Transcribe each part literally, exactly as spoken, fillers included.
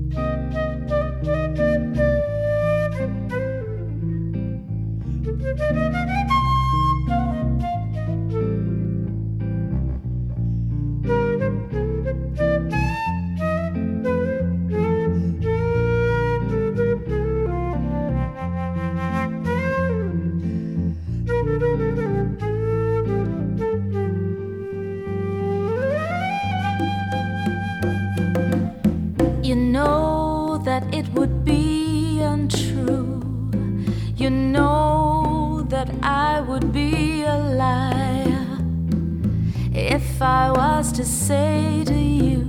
You know that it would be untrue. You know that I would be a liar if I was to say to you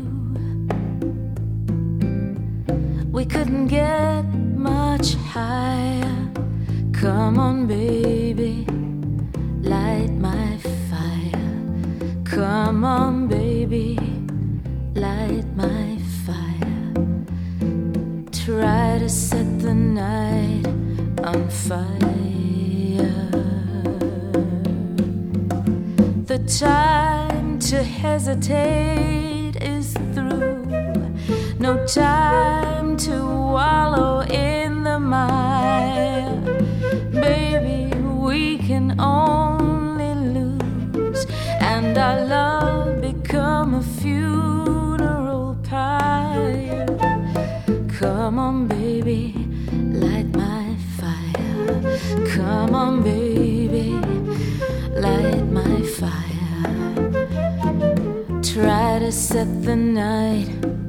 we couldn't get much higher. Come on, baby, light my fire. Come on, baby, light my fire. Try to set the night on fire. The time to hesitate is through. No time to wallow in the mire. Baby, we can only lose, and our love become a funeral pyre. Come on, baby, light my fire. Come on, baby, light my fire. Try to set the night